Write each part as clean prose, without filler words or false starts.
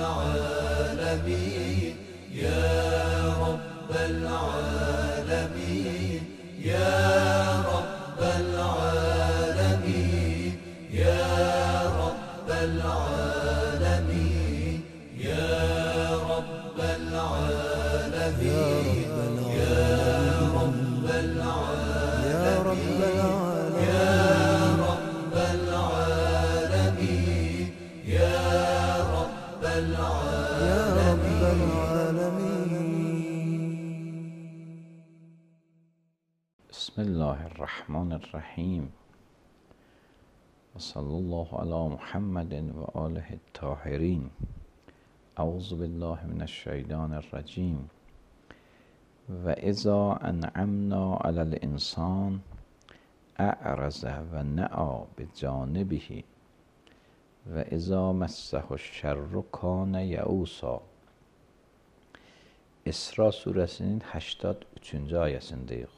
العالمين يا رب العالمين يا رب العالمين يا رب العالمين يا رب العالمين يا رب العالمين يا رب العالمين يا رب العالمين. بسم الله الرحمن الرحیم و صلی الله علی محمد و آله الطاهرین. اعوذ بالله من الشیطان الرجیم. و اذا انعمنا علی الانسان اعرض و نأى بجانبه و اذا مسه الشر کان یئوسا. İsra suresinin 83-cü ayəsindəyik.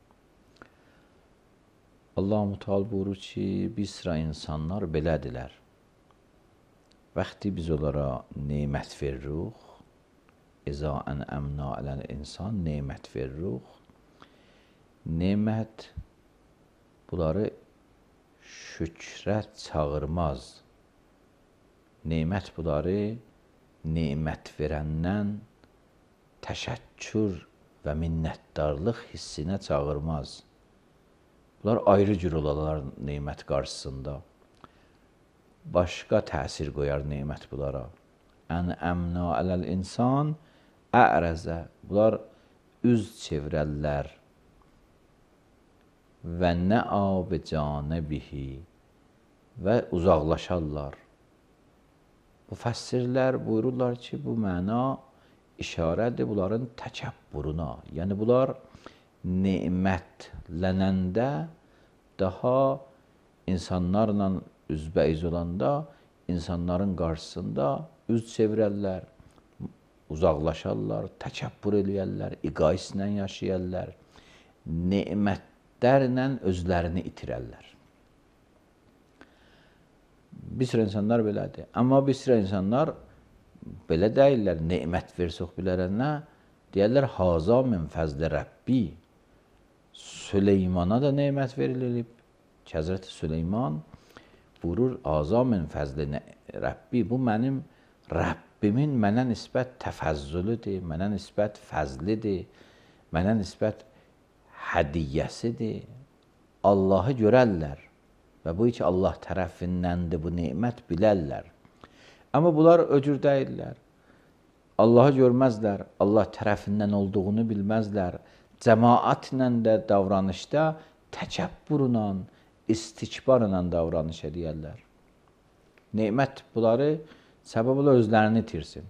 Allah-u Teala buyurur ki, bir sıra insanlar belədirlər. Vaxtı biz onlara nemət veririk, İza ənəmna aləl insan nemət veririk. Nemət bunları şükrə çağırmaz. Nemət bunları nemət verəndən təşəkkür və minnətdarlıq hissinə çağırmaz. Bunlar ayrı cür olarlar nemət qarşısında. Başqa təsir qoyar nemət bunlara. Ənəmna aləl insan ə'rəzə. Bunlar üz çevrərlər. Və nə'a bicanibihi. Və uzaqlaşarlar. Müfəssirlər buyururlar ki, bu məna işarədir bunların təkəbbüruna. Yəni, bunlar nemətlənəndə daha insanlarla üzbəyiz olanda, insanların qarşısında üz çevirərlər, uzaqlaşarlar, təkəbbür eləyərlər, iqaislə yaşayarlar, nemətlərlə özlərini itirərlər. Bir sıra insanlar belədir. Amma bir sıra insanlar belə deyirlər, nemət versiq bilərənə, deyərlər, haza min fəzli Rəbbi. Süleymana da nemət verilib. Həzrəti Süleyman buyurur, haza min fəzli Rəbbi. Bu mənim Rəbbimin mənə nisbət təfəzzülüdür, mənə nisbət fəzlidir, mənə nisbət hədiyyəsidir. Allahı görərlər və bu ki, Allah tərəfindəndir bu nemət bilərlər. Amma bunlar öcür deyirlər. Allahı görməzlər, Allah tərəfindən olduğunu bilməzlər. Cəmaatlə də davranışda təkəbbürlə, istikbarla davranış edərlər. Nemət bunları səbəb ola özlərini itirsin.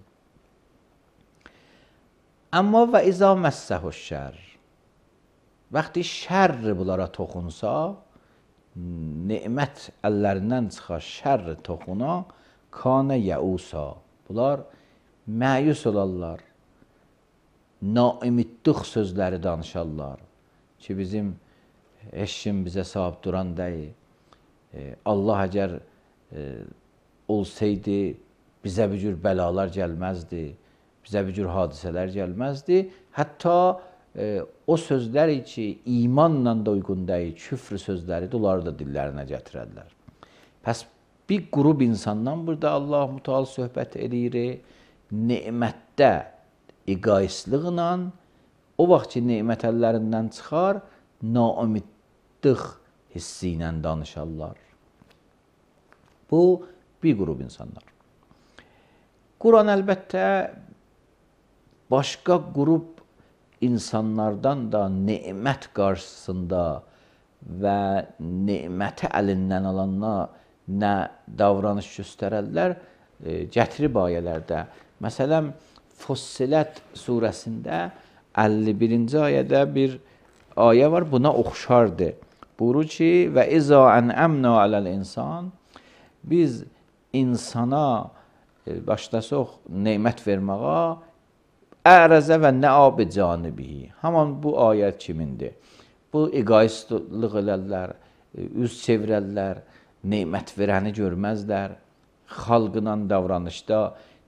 Amma və izə məssəhu şər. Vaxtı şər bunlara toxunsa, nemət əllərindən çıxar şər toxuna, kanə yəusa. Bunlar məyus olarlar. Naimidlik sözləri danışarlar. Ki, bizim eşim bizə sahib duran deyil. Allah əgər olsaydı, bizə bir cür bəlalar gəlməzdi, bizə bir cür hadisələr gəlməzdi. Hətta o sözləri ki, imanla da uyğun deyil, küfr sözləridir, onları da dillərinə gətirərlər. Pəs bir qrup insandan burada Allah-u Teala söhbət edir, nemətdə iqaisliqlə, o vaxt ki, nemət əllərindən çıxar, naimidlik hissi ilə danışarlar. Bu, bir qrup insanlar. Quran əlbəttə başqa qrup insanlardan da nemət qarşısında və neməti əlindən alanlar nə davranış göstərərlər, gətirib ayələrdə. Məsələn, Fussilət surəsində 51-ci ayədə bir ayə var, buna oxşardır. Buyurur ki, və izə ənəmna aləl insan, biz insana başlasaq nemət verməyə, ərəzə və nə'a bicanibihi. Haman bu ayət kimindir? Bu egoistlik elərlər, üz çevirərlər, nemət verəni görməzlər, xalqla davranışda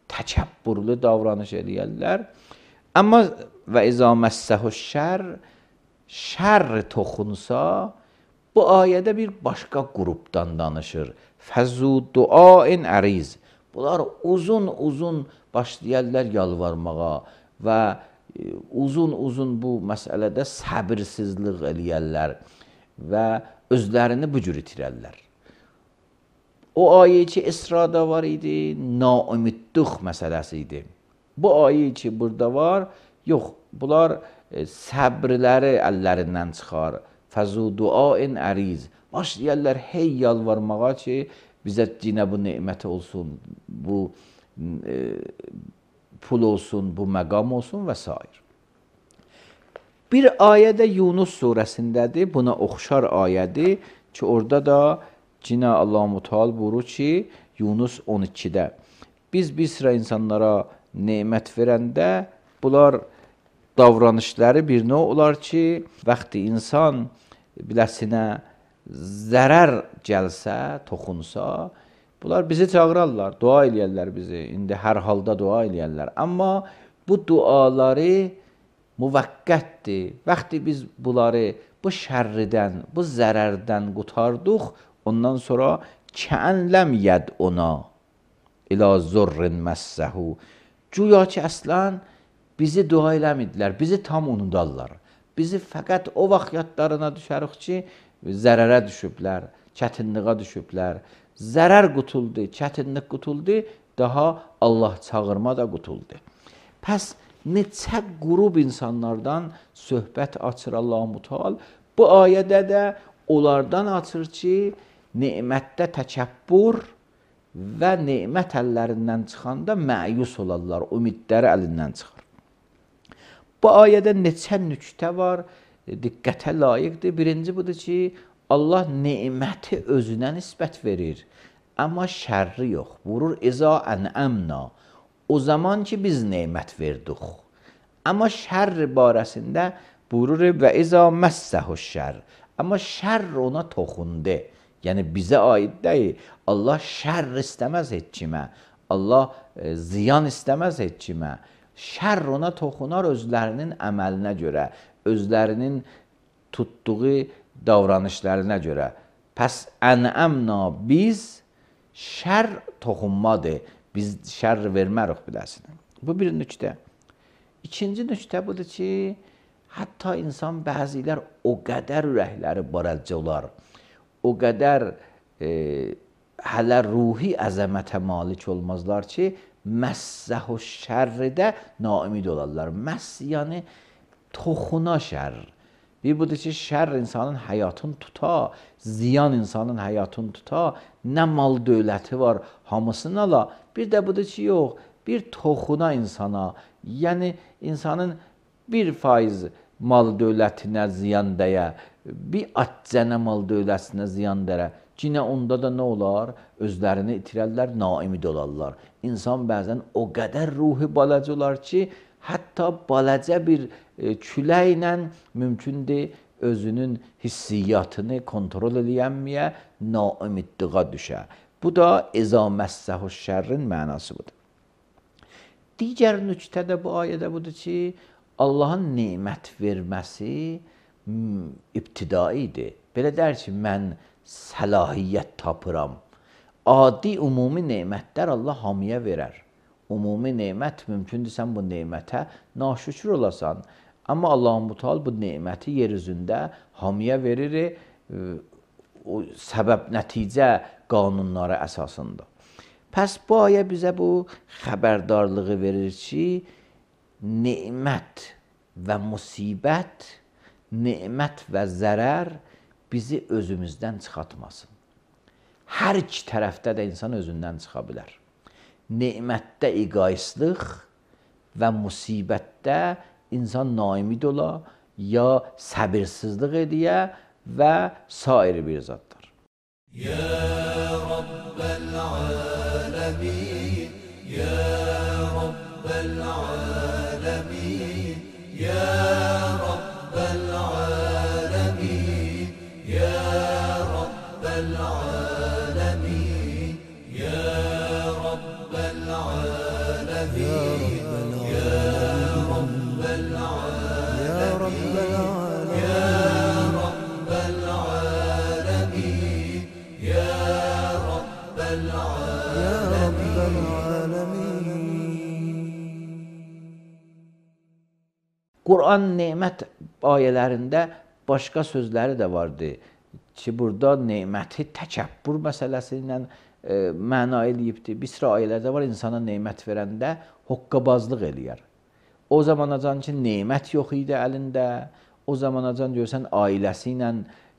təkəbbürlü davranış eləyərlər. Amma və izə məssəhu şər toxunsa, bu ayədə bir başqa qrupdan danışır. Fəzu duain əriz. Bunlar uzun başlayarlar yalvarmağa və uzun bu məsələdə səbirsizlik eləyərlər və özlərini bu cür itirərlər. O ayə ki, İsrada var idi, naümidlik məsələsi idi. Bu ayə ki, burada var, yox, bunlar səbrləri əllərindən çıxar. Fəzu duain əriz. Başlayarlar hey yalvarmağa ki, bizə yenə bu neməti olsun, bu pul olsun, bu məqam olsun və s. Bir ayədə Yunus surəsindədir, buna oxşar ayədir ki, orada da yenə Allah-u Teala buyurur ki, Yunus 12-də biz bir sıra insanlara nemət verəndə bunlar davranışları bir nə olar ki, vaxtı insan biləsinə zərər gəlsə, toxunsa, bunlar bizi çağırarlar, dua eləyərlər bizi. İndi hər halda dua eləyərlər. Amma bu duaları müvəqqətdir. Vaxtı biz bunları bu şərridən, bu zərərdən qutardıq, ondan sonra kəən ləm yəd ona ilə zurrin məssəhu. Güya ki, əslən bizi dua eləmidilər, bizi tam unudarlar. Bizi fəqət o vaxt yadlarına düşərik ki, zərərə düşüblər, çətinliyə düşüblər. Zərər qutuldu, çətinlik qutuldu, daha Allah çağırma da qutuldu. Pəs neçə qrup insanlardan söhbət açır Allah-u Teala. Bu ayədə də onlardan açır ki, nemətdə təkəbbür və nemət əllərindən çıxanda məyus olarlar, ümidləri əlindən çıxır. Bu ayədə neçə nüktə var, diqqətə layiqdir. Birinci budur ki, Allah neməti özünə nisbət verir, amma şərri yox. Vurur, izə ənəmna, o zaman ki, biz nemət verdik. Amma şərri barəsində buyurur və izə məssəhu şər, amma şərr ona toxundu. Yəni, bizə aid deyil. Allah şərr istəməz heç kimə. Allah ziyan istəməz heç kimə. Şərr ona toxunar özlərinin əməlinə görə, özlərinin tutduğu davranışlarına görə. Pəs ənəmna biz şər toxunmadır. Biz şər vermərik biləsinə. Bu bir nüktə. İkinci nüktə budur ki, hətta insan bəzilər o qədər ürəkləri barəlcə olar, o qədər hələ ruhi əzəmətə malik olmazlar ki, məssəhu şərridə naümid olarlar. Məss yəni toxuna şər. Bir budur ki, şər insanın həyatını tuta, ziyan insanın həyatını tuta, nə mal dövləti var, hamısını ala. Bir də budur ki, yox, bir toxuna insana, yəni insanın 1% mal dövlətinə ziyan dəyə, bir atcənə mal dövlətinə ziyan dərə. Cinə onda da nə olar? Özlərini itirərlər, naimid olarlar. İnsan bəzən o qədər ruhi balaca olar ki, hətta balaca bir küləklə mümkündür özünün hissiyyatını kontrol eləyənməyə, naimidliğa düşə. Bu da izə məssəhu şərrin mənası budur. Digər nüktə də bu ayədə budur ki, Allahın nemət verməsi ibtidaidir. Belə der ki, mən səlahiyyət tapıram. Adi, ümumi nemətlər Allah hamiyə verər. Ümumi nemət mümkündür sən bu nemətə naşükür olasan. Amma Allah-u Teala bu neməti yer üzündə hamiyə verir o səbəb nəticə qanunları əsasında. Pəs bu ayə bizə bu xəbərdarlığı verir ki, nemət və musibət, nemət və zərər bizi özümüzdən çıxartmasın. Hər iki tərəfdə də insan özündən çıxa bilər. Nemətdə egoistlik və musibətdə insan naimid ola, ya səbirsizlik ediyə və sair bir zatlar. Ya Rabbel alemin, Ya Rabbel alemin, Ya Rabbel alemin, Ya Rabbel alemin, Ya Rabbel alemin. Quran nemət ayələrində başqa sözləri də vardı ki, burada neməti təkəbbür məsələsi ilə məna eləyibdir. Bir sıra ayələrdə var, insana nemət verəndə hoqqabazlıq eləyər. O zamanacan ki, nemət yox idi əlində, o zamanacan görsən ailəsi ilə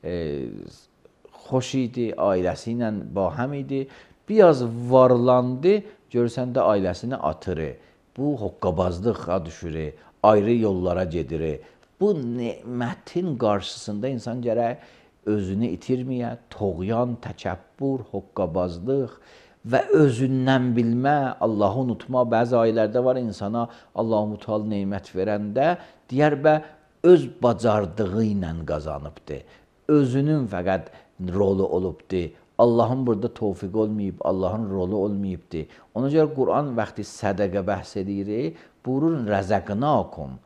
xoş idi, ailəsi ilə bahəm idi. Biraz varlandı, görsən də ailəsini atırı. Bu hoqqabazlığa düşür, ayrı yollara gedir. Bu nemətin qarşısında insan gərək özünü itirməyə, toğyan, təkəbbür, hoqqabazlıq və özündən bilmə, Allahı unutma. Bəzi ayələrdə var insana Allah-u Müteal nemət verəndə deyər bə öz bacardığı ilə qazanıbdır. Özünün fəqət rolu olubdur. Allahın burada tövfiq olmayıb, Allahın rolu olmayıbdır. Ona görə Quran vaxtı sədəqə bəhs edir, buyurur rəzəqnakum.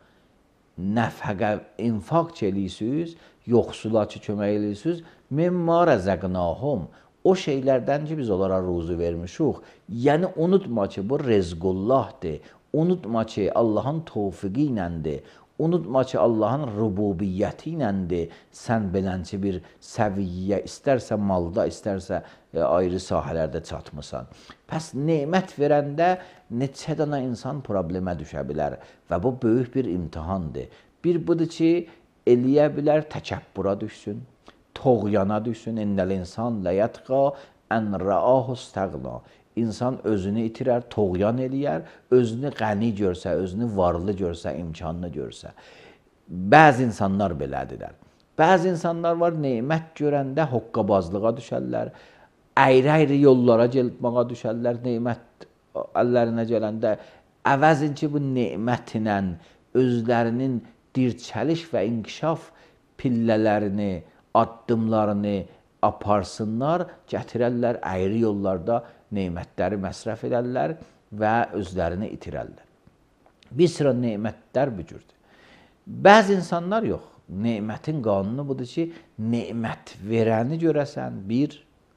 Nəfəqə infaq eləyirsiniz, yoxsula ki kömək eləyirsiniz, mimma rəzəqnahum. O şeylərdən ki biz onlara ruzu vermişik. Yəni unutma ki bu rezqullahdır. Unutma ki Allahın tövfiqi iləndir. Unutma ki Allahın rububiyyəti iləndir. Sən belənci bir səviyyə istərsə malda, istərsə ayrı sahələrdə çatmısan. Pəs nemət verəndə neçə dənə insan problemə düşə bilər və bu böyük bir imtihandır. Bir budur ki, eləyə bilər təkəbbüra düşsün, toğyana düşsün. İnnəl insan ləyətqa ən rəahu istəqna. İnsan özünü itirər, toğyan eləyər, özünü qəni görsə, özünü varlı görsə, imkanlı görsə. Bəzi insanlar belədirlər. Bəzi insanlar var, nemət görəndə hoqqabazlığa düşərlər, əyri-əyri yollara gəlməyə düşərlər, nemət əllərinə gələndə. Əvəzin ki, bu nemətlə özlərinin dirçəliş və inkişaf pillələrini, addımlarını aparsınlar, gətirərlər, əyri yollarda nemətləri məsrəf edərlər və özlərini itirərlər. Bir sıra nemətlər bu cürdür. Bəzi insanlar yox. Nemətin qanunu budur ki, nemət verəni görəsən, bir,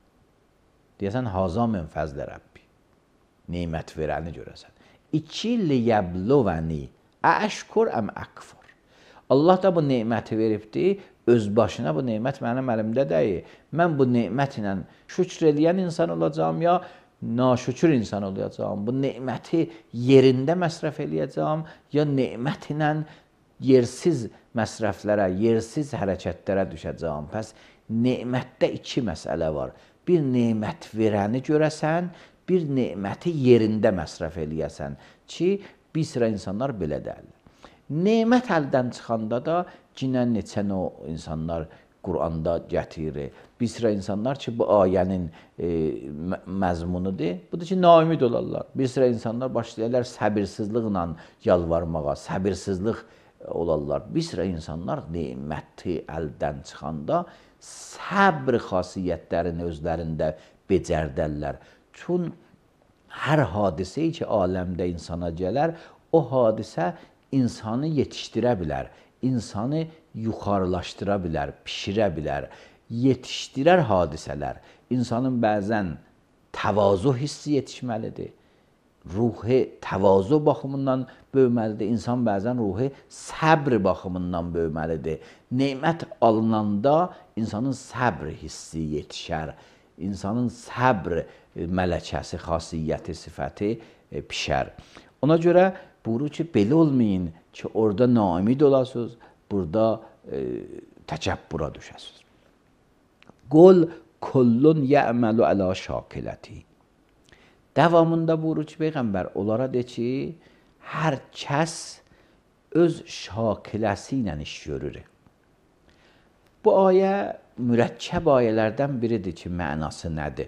deyəsən, haza min fəzlə Rəbbi. Nemət verəni görəsən. İki, liyəbluvəni, əşkur əm əkfur. Allah da bu neməti veribdir, öz başına bu nemət mənim əlimdə deyil. Mən bu nemət ilə şükür eləyən insan olacağım, ya naşükür insan olacağım. Bu neməti yerində məsrəf eləyəcəm, ya nemət ilə yersiz məsrəflərə, yersiz hərəkətlərə düşəcəm. Pəs nemətdə iki məsələ var. Bir nemət verəni görəsən, bir neməti yerində məsrəf eləyəsən ki, bir sıra insanlar belə deyirlər. Nemət əldən çıxanda da cinə neçə insanlar Quranda gətirir. Bir sıra insanlar ki, bu ayənin məzmunudur. Budur ki, naümid olarlar. Bir sıra insanlar başlayırlar səbirsizliklə yalvarmağa, səbirsizlik olarlar. Bir sıra insanlar neməti əldən çıxanda səbr xasiyyətlərini özlərində becərdərlər. Çün hər hadisə ki, aləmdə insana gələr, o hadisə insanı yetişdirə bilər, insanı yuxarılaşdıra bilər, pişirə bilər, yetişdirər hadisələr. İnsanın bəzən təvazu hissi yetişməlidir, ruhi təvazu baxımından böyüməlidir. İnsan bəzən ruhi səbr baxımından böyüməlidir. Nemət alınanda insanın səbr hissi yetişər, insanın səbr mələkəsi, xasiyyəti, sifəti pişər. Ona görə buyurur ki, belə olmayın ki, orada naümid olasınız, burada təkəbbüra düşəsiniz. Qul kullun yə'məlu əla şakiləti. Davamında buyurur ki, Peyğəmbər onlara de ki, hər kəs öz şakiləsi ilə iş görür. Bu ayə mürəkkəb ayələrdən biridir ki, mənası nədir?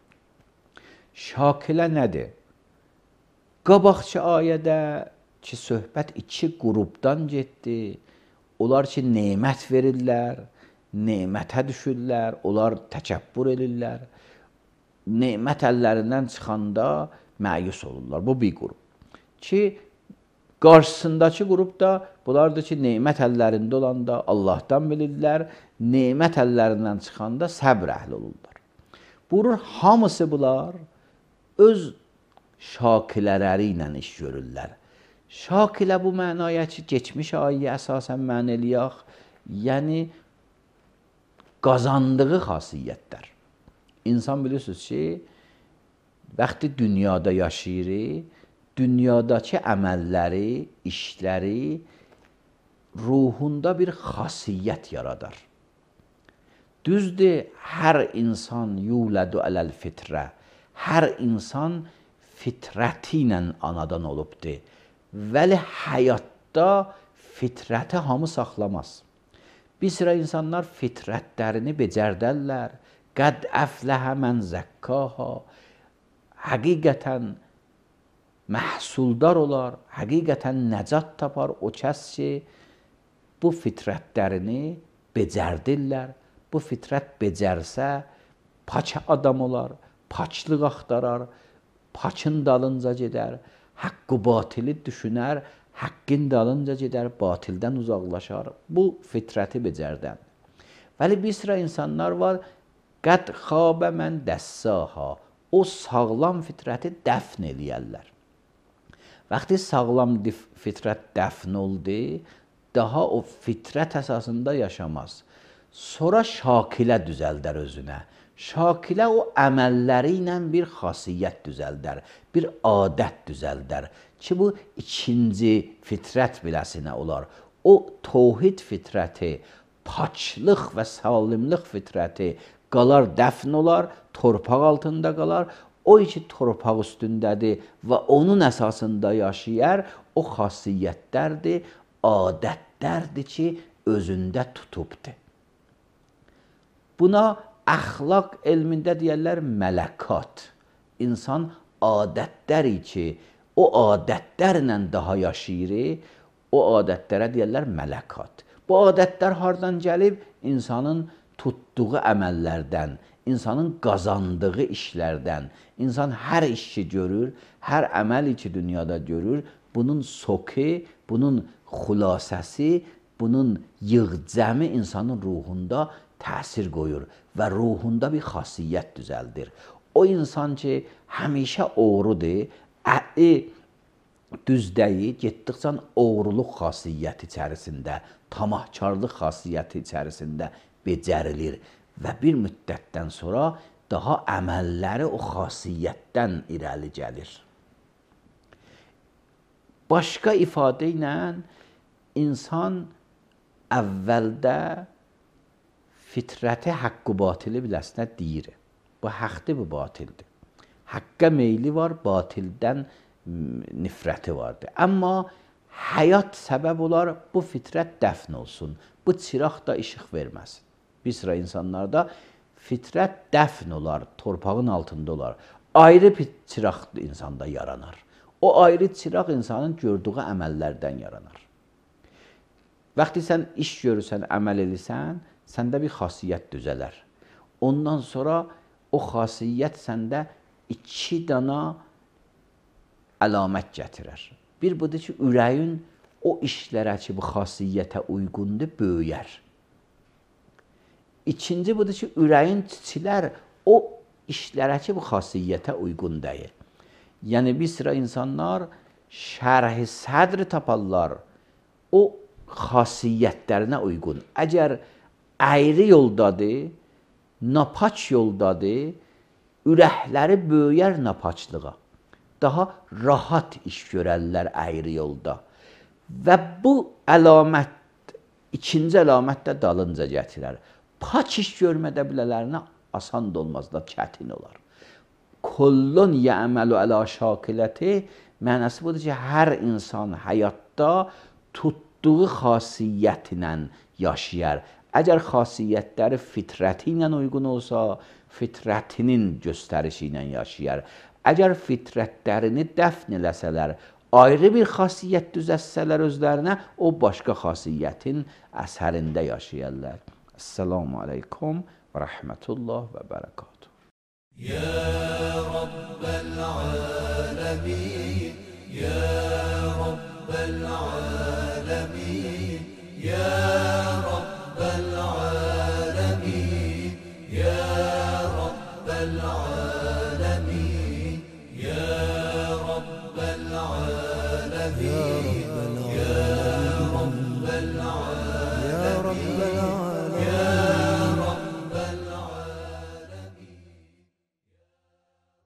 Şakilə nədir? Qabaqçı ayədə ki, söhbət iki qrupdan getdi. Onlar ki, nemət verirlər, nemətə düşürlər, onlar təkəbbür edirlər. Nemət əllərindən çıxanda məyus olurlar. Bu bir qrup. ki, qarşısındakı qrup da bunlardır ki, nemət əllərində olanda Allahdan bilirlər, nemət əllərindən çıxanda səbr əhli olurlar. Buyurur, hamısı bunlar öz şakilələri ilə iş görürlər. Şakilə bu mənaya ki, geçmiş ayə əsasən mən eləyək, yəni qazandığı xasiyyətlər. İnsan bilirsiniz ki, vaxtı dünyada yaşayır, dünyadakı əməlləri, işləri ruhunda bir xasiyyət yaradar. Düzdür, hər insan yulədu ələl fitrə, hər insan fitrəti ilə anadan olubdur. Vəli həyatda fitrəti hamı saxlamaz. Bir sıra insanlar fitrətlərini becərdərlər. Qəd əfləhə mən zəkkaha. Həqiqətən məhsuldar olar, həqiqətən nəcat tapar o kəs ki, bu fitrətlərini becərdirlər. Bu fitrət becərsə, paç adam olar, paçlıq axtarar, paçın dalınca gedər, haqqı batili düşünər, haqqın dalınca gedər, batildən uzaqlaşar. Bu fitrəti becərdən. Vəli bir sıra insanlar var, qəd xabə mən dəssaha. O sağlam fitrəti dəfn eləyərlər. Vaxtı sağlam fitrət dəfn oldu, daha o fitrət əsasında yaşamaz. Sonra şakilə düzəldər özünə. Şakilə o əməlləri ilə bir xasiyyət düzəldər, bir adət düzəldər ki, bu ikinci fitrət biləsinə olar. O tövhid fitrəti, paçlıq və salimlik fitrəti qalar, dəfn olar, torpaq altında qalar. O iki torpaq üstündədir və onun əsasında yaşayar, o xasiyyətlərdir, adətlərdir ki, özündə tutubdur. Buna əxlaq elmində deyərlər mələkat. İnsan adətləri ki, o adətlərlə daha yaşayır, o adətlərə deyərlər mələkat. Bu adətlər hardan gəlib? İnsanın tutduğu əməllərdən, insanın qazandığı işlərdən. İnsan hər işi görür, hər əməl ki dünyada görür, bunun soki, bunun xülasəsi, bunun yığcəmi insanın ruhunda təsir qoyur və ruhunda bir xasiyyət düzəldir. O insan ki, həmişə oğrudur, düzdəyi, getdikcə oğruluq xasiyyəti içərisində, tamahkarlıq xasiyyəti içərisində becərilir və bir müddətdən sonra daha əməlləri o xasiyyətdən irəli gəlir. Başqa ifadə ilə insan əvvəldə fitrəti haqqı batili biləsinə deyir. Bu haqqdır, bu batildir. Haqqa meyli var, batildən nifrəti vardır. Amma həyat səbəb olar, bu fitrət dəfn olsun. Bu çıraq da işıq verməsin. Bir sıra insanlarda fitrət dəfn olar, torpağın altında olar. Ayrı bir çıraq insanda yaranar. O ayrı çıraq insanın gördüyü əməllərdən yaranar. Vaxtı sən iş görürsən, əməl edirsən, səndə bir xasiyyət düzələr. Ondan sonra o xasiyyət səndə 2 dana əlamət gətirər. Bir budur ki, ürəyin o işlərə ki, bu xasiyyətə uyğundur, böyüyər. İkinci budur ki, ürəyin çiçilər o işlərə ki, bu xasiyyətə uyğun deyil. Yəni, bir sıra insanlar şərh-i sədr taparlar o xasiyyətlərinə uyğun. Əgər əyri yoldadır, napaç yoldadır, ürəkləri böyüyər napaçlığa. Daha rahat iş görərlər əyri yolda. Və bu əlamət, ikinci əlamət də dalınca gətirər. Paç iş görmədə bilələrinə asan da olmaz da, çətin olar. Kullun yəməlu əla şakiləti mənası budur ki, hər insan həyatda tutduğu xasiyyətlə yaşayar. Əgər xasiyyətləri fitrəti ilə uyğun olsa, fitrətinin göstərişi ilə yaşayar. Əgər fitrətlərini dəfn eləsələr, ayrı bir xasiyyət düzətsələr özlərinə, o başqa xasiyyətin əsərində yaşayarlar. Esselamu aleykum və rəhmətullah və bərəkatuhu. Ya Rabbel alemin, ya العالمين يا